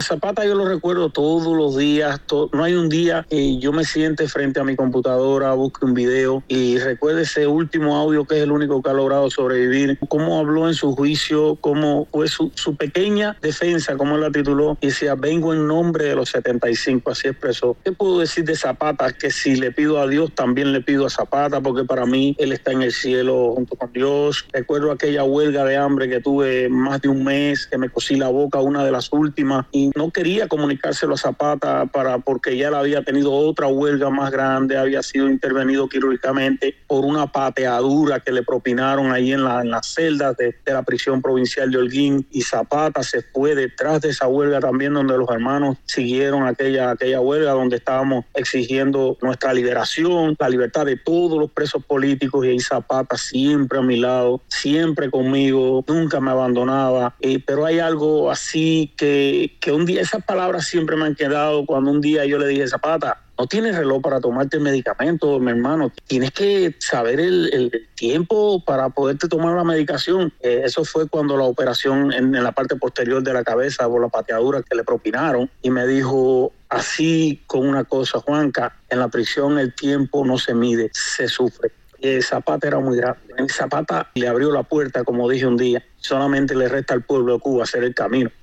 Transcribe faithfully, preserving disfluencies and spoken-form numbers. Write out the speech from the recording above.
Zapata yo lo recuerdo todos los días, to- no hay un día que yo me siente frente a mi computadora, busque un video y recuerde ese último audio que es el único que ha logrado sobrevivir, cómo habló en su juicio, cómo fue su, su pequeña defensa, como él la tituló, y decía, vengo en nombre de los setenta y cinco, así expresó. ¿Qué puedo decir de Zapata? Que si le pido a Dios, también le pido a Zapata, porque para mí él está en el cielo junto con Dios. Recuerdo aquella huelga de hambre que tuve más de un mes, que me cosí la boca, una de las últimas, y no quería comunicárselo a Zapata para, porque ya él había tenido otra huelga más grande, había sido intervenido quirúrgicamente por una pateadura que le propinaron ahí en, la, en las celdas de, de la prisión provincial de Holguín, y Zapata se fue detrás de esa huelga también, donde los hermanos siguieron aquella, aquella huelga, donde estábamos exigiendo nuestra liberación, la libertad de todos los presos políticos, y ahí Zapata siempre a mi lado, siempre conmigo, nunca me abandonaba, eh, pero hay algo así que, que un día, esas palabras siempre me han quedado, cuando un día yo le dije, Zapata, no tienes reloj para tomarte el medicamento, mi hermano, tienes que saber el, el, el tiempo para poderte tomar la medicación. Eh, eso fue cuando la operación en, en la parte posterior de la cabeza por la pateadura que le propinaron, y me dijo así con una cosa, Juanca, en la prisión el tiempo no se mide, se sufre. Eh, Zapata era muy grande. Zapata le abrió la puerta, como dije un día, solamente le resta al pueblo de Cuba hacer el camino.